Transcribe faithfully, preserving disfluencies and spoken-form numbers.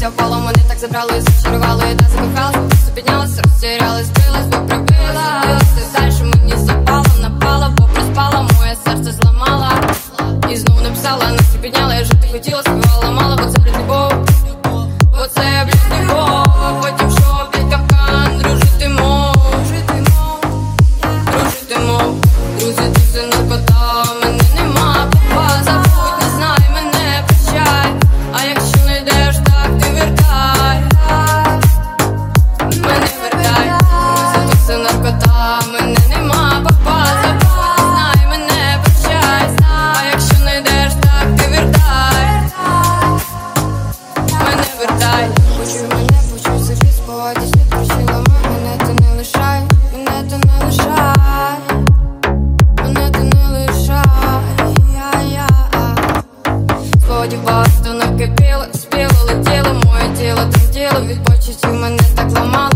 вся впала, мене так забрали, зачарували, та закохалась, просто піднялась, розтірялась, збилась, бо пробила. Ти дальше мені запала, напала, бо приспала, моє серце зламала. І знов написала, настрій підняла, я жити хотіла, співала мало, бо це блядь, любов, бо це блядь, любов. Потім що, блядь, капкан, дружити мов, дружити мов. Друзі, ти все наркота, мене нема, папа, забудь, не знай, мене прощай. А якщо не йдеш, так ти вертай, мене вертай. Друзі, ти все наркота, мене нема, папа, забудь, не знай, мене прощай. А якщо не йдеш, так ти вертай, мене вертай. Почуй мене, почуй собі, спогодись, не прощила, мене ти не лишай, мене ти не лишай, мене ти не лишай, я-я. Сподів багато накипіло, спіло, летіло, моє тіло тремтіло, від почуттів мене так ламало.